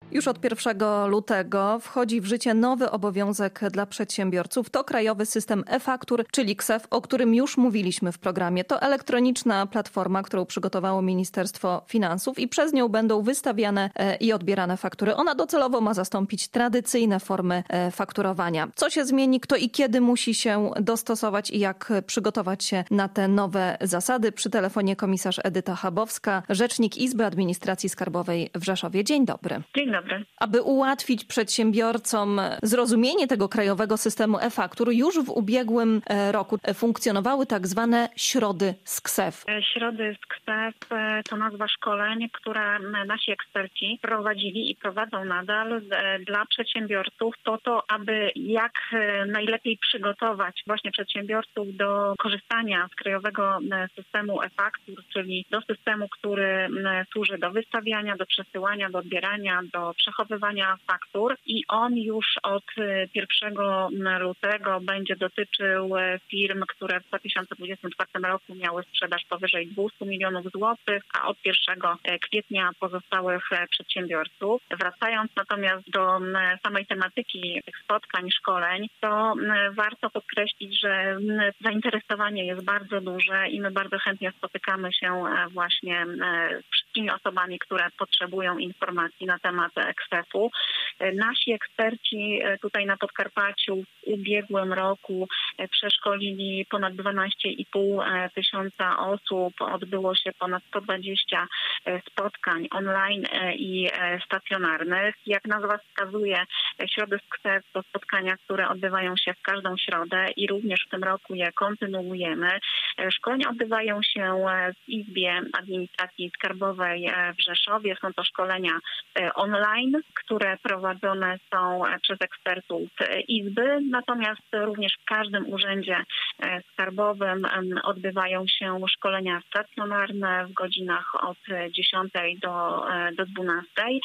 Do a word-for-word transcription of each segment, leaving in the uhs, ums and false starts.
Już od pierwszego lutego wchodzi w życie nowy obowiązek dla przedsiębiorców. To krajowy system e-faktur, czyli K S E F, o którym już mówiliśmy w programie. To elektroniczna platforma, którą przygotowało Ministerstwo Finansów i przez nią będą wystawiane i odbierane faktury. Ona docelowo ma zastąpić tradycyjne formy fakturowania. Co się zmieni, kto i kiedy musi się dostosować i jak przygotować się na te nowe zasady? Przy telefonie komisarz Edyta Chabowska, rzecznik Izby Administracji Skarbowej w Rzeszowie. Dzień dobry. Dzień dobry. Aby ułatwić przedsiębiorcom zrozumienie tego krajowego systemu e-faktur, już w ubiegłym roku funkcjonowały tak zwane środy z K S E F. Środy z K S E F to nazwa szkoleń, które nasi eksperci prowadzili i prowadzą nadal dla przedsiębiorców po to, aby jak najlepiej przygotować właśnie przedsiębiorców do korzystania z krajowego systemu e-faktur, czyli do systemu, który służy do wystawiania, do przesyłania, do odbierania, do przechowywania faktur i on już od pierwszego lutego będzie dotyczył firm, które w dwa tysiące dwudziestym czwartym roku miały sprzedaż powyżej dwieście milionów złotych, a od pierwszego kwietnia pozostałych przedsiębiorców. Wracając natomiast do samej tematyki tych spotkań, szkoleń, to warto podkreślić, że zainteresowanie jest bardzo duże i my bardzo chętnie spotykamy się właśnie z wszystkimi osobami, które potrzebują informacji na temat K S E F-u. Nasi eksperci tutaj na Podkarpaciu w ubiegłym roku przeszkolili ponad dwanaście i pół tysiąca osób. Odbyło się ponad sto dwadzieścia spotkań online i stacjonarnych. Jak nazwa wskazuje, środy z K S E F to spotkania, które odbywają się w każdą środę i również w tym roku je kontynuujemy. Szkolenia odbywają się w Izbie Administracji Skarbowej w Rzeszowie. Są to szkolenia online, które prowadzone są przez ekspertów Izby, natomiast również w każdym urzędzie skarbowym odbywają się szkolenia stacjonarne w godzinach od dziesiątej do, do dwunastej.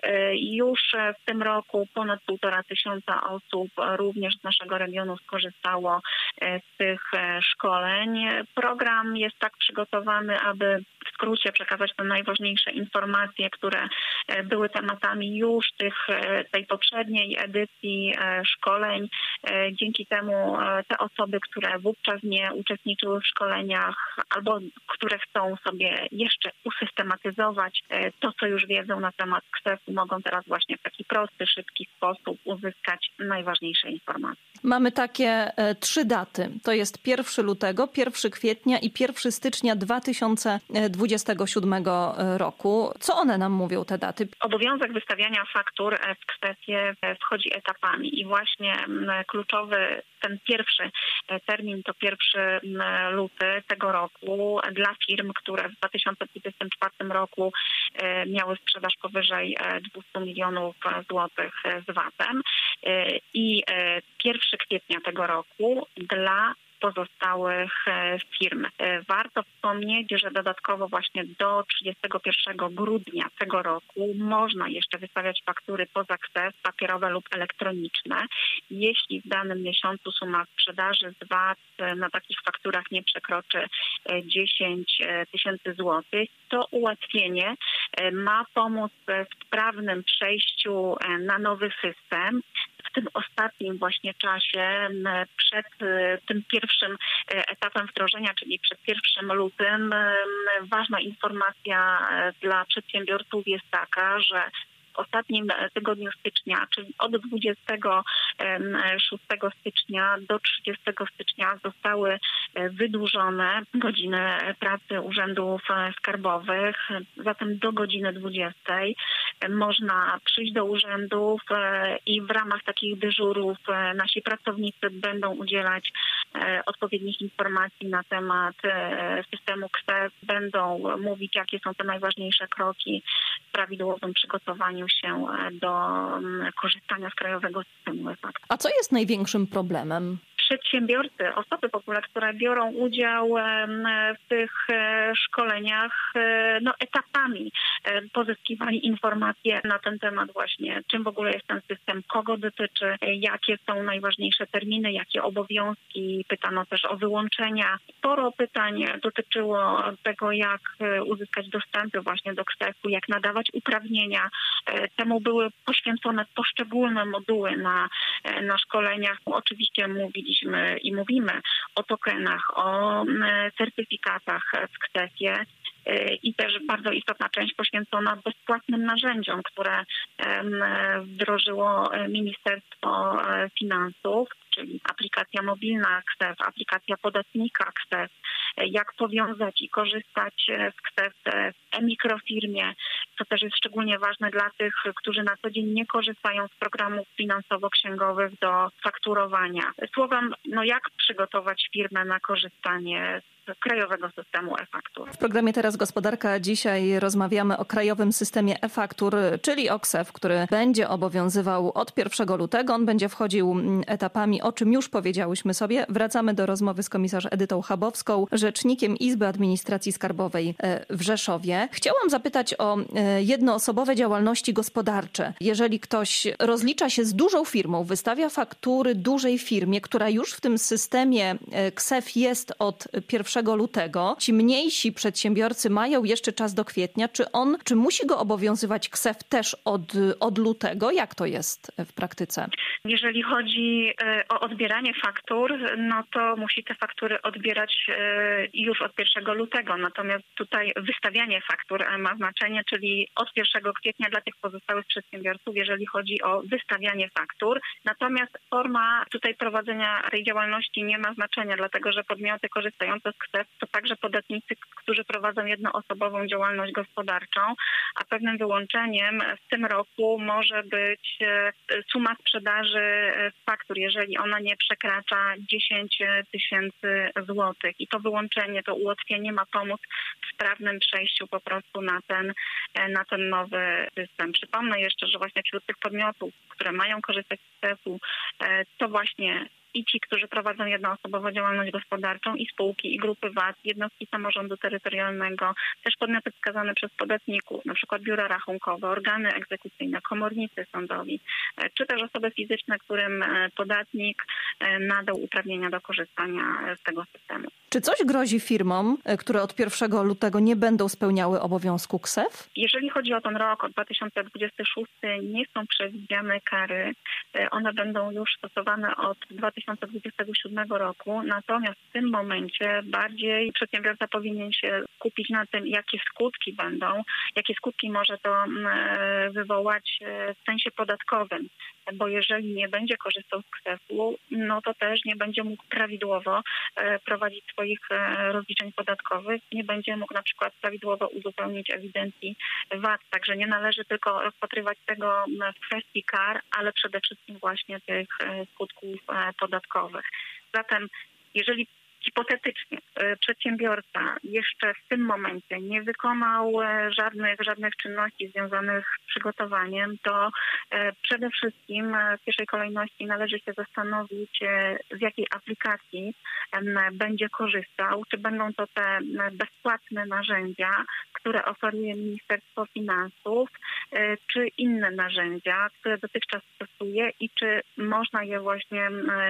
Już w tym roku ponad półtora tysiąca osób również z naszego regionu skorzystało z tych szkoleń. Program jest tak przygotowany, aby w skrócie przekazać te najważniejsze informacje, które były tematami już tych, tej poprzedniej edycji szkoleń. Dzięki temu te osoby, które wówczas nie uczestniczyły w szkoleniach albo które chcą sobie jeszcze usystematyzować to, co już wiedzą na temat K S E F-u, mogą teraz właśnie w taki prosty, szybki sposób uzyskać najważniejsze informacje. Mamy takie e, trzy daty. To jest pierwszego lutego, pierwszego kwietnia i pierwszego stycznia dwa tysiące dwudziestego siódmego roku. Co one nam mówią, te daty? Obowiązek wystawiania faktur w K S E F-ie wchodzi etapami i właśnie kluczowy ten pierwszy termin to pierwszy luty tego roku dla firm, które w dwa tysiące dwudziestym czwartym roku miały sprzedaż powyżej dwieście milionów złotych z V A T-em i pierwszego kwietnia tego roku dla pozostałych firm. Warto wspomnieć, że dodatkowo właśnie do trzydziestego pierwszego grudnia tego roku można jeszcze wystawiać faktury poza K S E F, papierowe lub elektroniczne. Jeśli w danym miesiącu suma sprzedaży z V A T na takich fakturach nie przekroczy dziesięć tysięcy złotych, to ułatwienie ma pomóc w sprawnym przejściu na nowy system. W tym ostatnim właśnie czasie, przed tym pierwszym etapem wdrożenia, czyli przed pierwszym lutym, ważna informacja dla przedsiębiorców jest taka, że w ostatnim tygodniu stycznia, czyli od dwudziestego szóstego stycznia do trzydziestego stycznia zostały wydłużone godziny pracy urzędów skarbowych. Zatem do godziny dwudziestej można przyjść do urzędów i w ramach takich dyżurów nasi pracownicy będą udzielać odpowiednich informacji na temat systemu K S E F, będą mówić, jakie są te najważniejsze kroki w prawidłowym przygotowaniu się do korzystania z krajowego systemu e e-faktur. A co jest największym problemem? Przedsiębiorcy, osoby w ogóle, które biorą udział w tych szkoleniach, no etapami pozyskiwali informacje na ten temat właśnie, czym w ogóle jest ten system, kogo dotyczy, jakie są najważniejsze terminy, jakie obowiązki. Pytano też o wyłączenia. Sporo pytań dotyczyło tego, jak uzyskać dostępy właśnie do ksefu, jak nadawać uprawnienia. Temu były poświęcone poszczególne moduły na, na szkoleniach. Oczywiście mówiliśmy i mówimy o tokenach, o certyfikatach w ksefie i też bardzo istotna część poświęcona bezpłatnym narzędziom, które wdrożyło Ministerstwo Finansów, czyli aplikacja mobilna ksef, aplikacja podatnika ksef, jak powiązać i korzystać z ksef w e-mikrofirmie, co też jest szczególnie ważne dla tych, którzy na co dzień nie korzystają z programów finansowo-księgowych do fakturowania. Słowem, no jak przygotować firmę na korzystanie z krajowego systemu e-faktur. W programie Teraz Gospodarka dzisiaj rozmawiamy o krajowym systemie e-faktur, czyli o ksef, który będzie obowiązywał od pierwszego lutego. On będzie wchodził etapami, o czym już powiedziałyśmy sobie. Wracamy do rozmowy z komisarz Edytą Chabowską, rzecznikiem Izby Administracji Skarbowej w Rzeszowie. Chciałam zapytać o jednoosobowe działalności gospodarcze. Jeżeli ktoś rozlicza się z dużą firmą, wystawia faktury dużej firmie, która już w tym systemie ksef jest od pierwszego lutego, ci mniejsi przedsiębiorcy mają jeszcze czas do kwietnia. Czy on, czy musi go obowiązywać ksef też od, od lutego? Jak to jest w praktyce? Jeżeli chodzi o odbieranie faktur, no to musi te faktury odbierać już od pierwszego lutego. Natomiast tutaj wystawianie faktur ma znaczenie, czyli od pierwszego kwietnia dla tych pozostałych przedsiębiorców, jeżeli chodzi o wystawianie faktur. Natomiast forma tutaj prowadzenia tej działalności nie ma znaczenia, dlatego że podmioty korzystające z ksef to także podatnicy, którzy prowadzą jednoosobową działalność gospodarczą, a pewnym wyłączeniem w tym roku może być suma sprzedaży faktur, jeżeli ona nie przekracza dziesięć tysięcy złotych. I to wyłączenie, to ułatwienie ma pomóc w sprawnym przejściu po prostu na ten, na ten nowy system. Przypomnę jeszcze, że właśnie wśród tych podmiotów, które mają korzystać z ksefu, to właśnie i ci, którzy prowadzą jednoosobową działalność gospodarczą, i spółki, i grupy V A T, jednostki samorządu terytorialnego, też podmioty wskazane przez podatników, na przykład biura rachunkowe, organy egzekucyjne, komornicy sądowi, czy też osoby fizyczne, którym podatnik nadał uprawnienia do korzystania z tego systemu. Czy coś grozi firmom, które od pierwszego lutego nie będą spełniały obowiązku ksef? Jeżeli chodzi o ten rok, o dwa tysiące dwudziesty szósty, nie są przewidziane kary. One będą już stosowane od dwa tysiące dwudziestego siódmego roku. Natomiast w tym momencie bardziej przedsiębiorca powinien się skupić na tym, jakie skutki będą, jakie skutki może to wywołać w sensie podatkowym. Bo jeżeli nie będzie korzystał z ksefu, no to też nie będzie mógł prawidłowo prowadzić swoich rozliczeń podatkowych, nie będzie mógł na przykład prawidłowo uzupełnić ewidencji V A T. Także nie należy tylko rozpatrywać tego w kwestii kar, ale przede wszystkim właśnie tych skutków podatkowych. Zatem jeżeli hipotetycznie przedsiębiorca jeszcze w tym momencie nie wykonał żadnych, żadnych czynności związanych z przygotowaniem, to przede wszystkim w pierwszej kolejności należy się zastanowić, z jakiej aplikacji będzie korzystał, czy będą to te bezpłatne narzędzia, które oferuje Ministerstwo Finansów, czy inne narzędzia, które dotychczas stosuje i czy można je właśnie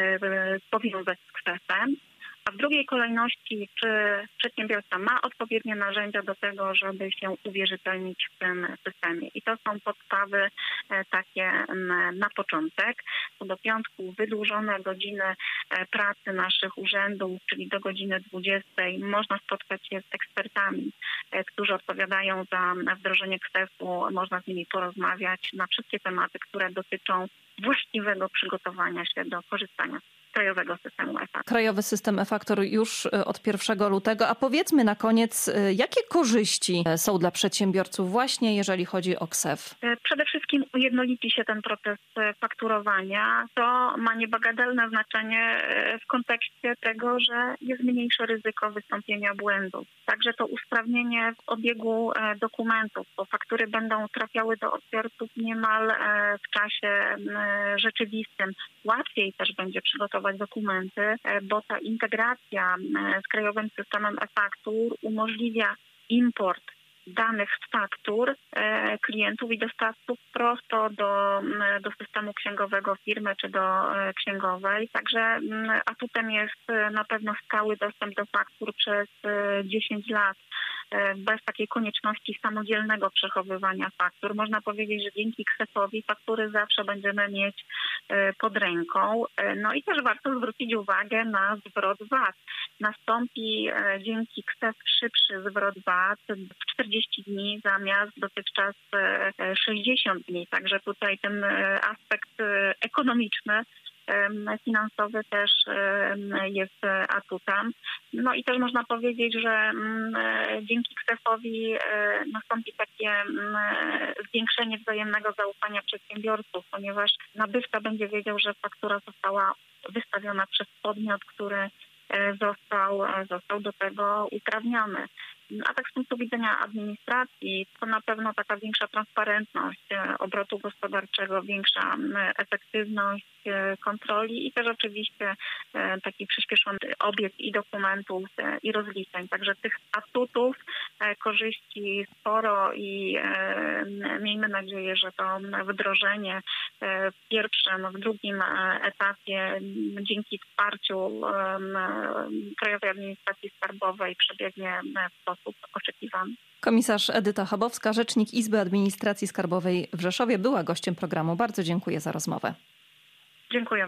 powiązać z ksefem. A w drugiej kolejności, czy przedsiębiorca ma odpowiednie narzędzia do tego, żeby się uwierzytelnić w tym systemie. I to są podstawy takie na początek. Co do piątku wydłużone godziny pracy naszych urzędów, czyli do godziny dwudziestej. Można spotkać się z ekspertami, którzy odpowiadają za wdrożenie ksefu. Można z nimi porozmawiać na wszystkie tematy, które dotyczą właściwego przygotowania się do korzystania krajowego systemu e-faktur. Krajowy system e-faktur już od pierwszego lutego. A powiedzmy na koniec, jakie korzyści są dla przedsiębiorców właśnie jeżeli chodzi o K S E F? Przede wszystkim ujednolici się ten proces fakturowania. To ma niebagatelne znaczenie w kontekście tego, że jest mniejsze ryzyko wystąpienia błędów. Także to usprawnienie w obiegu dokumentów, bo faktury będą trafiały do odbiorców niemal w czasie rzeczywistym. Łatwiej też będzie przygotować dokumenty, bo ta integracja z krajowym systemem e-faktur umożliwia import danych z faktur klientów i dostawców prosto do, do systemu księgowego firmy czy do księgowej. Także atutem jest na pewno stały dostęp do faktur przez dziesięć lat. Bez takiej konieczności samodzielnego przechowywania faktur. Można powiedzieć, że dzięki K S E F-owi faktury zawsze będziemy mieć pod ręką. No i też warto zwrócić uwagę na zwrot V A T. Nastąpi dzięki K S E F szybszy zwrot V A T w czterdzieści dni zamiast dotychczas sześćdziesiąt dni. Także tutaj ten aspekt ekonomiczny, finansowy też jest atutem. No i też można powiedzieć, że dzięki K S E F-owi nastąpi takie zwiększenie wzajemnego zaufania przedsiębiorców, ponieważ nabywca będzie wiedział, że faktura została wystawiona przez podmiot, który został, został do tego uprawniony. A tak z punktu widzenia administracji, to na pewno taka większa transparentność obrotu gospodarczego, większa efektywność kontroli i też oczywiście taki przyspieszony obieg i dokumentów, i rozliczeń. Także tych atutów, korzyści sporo i miejmy nadzieję, że to wdrożenie w pierwszym, w drugim etapie dzięki wsparciu Krajowej Administracji Skarbowej przebiegnie w sposób oczekiwany. Komisarz Edyta Chabowska, rzecznik Izby Administracji Skarbowej w Rzeszowie, była gościem programu. Bardzo dziękuję za rozmowę. Dziękuję.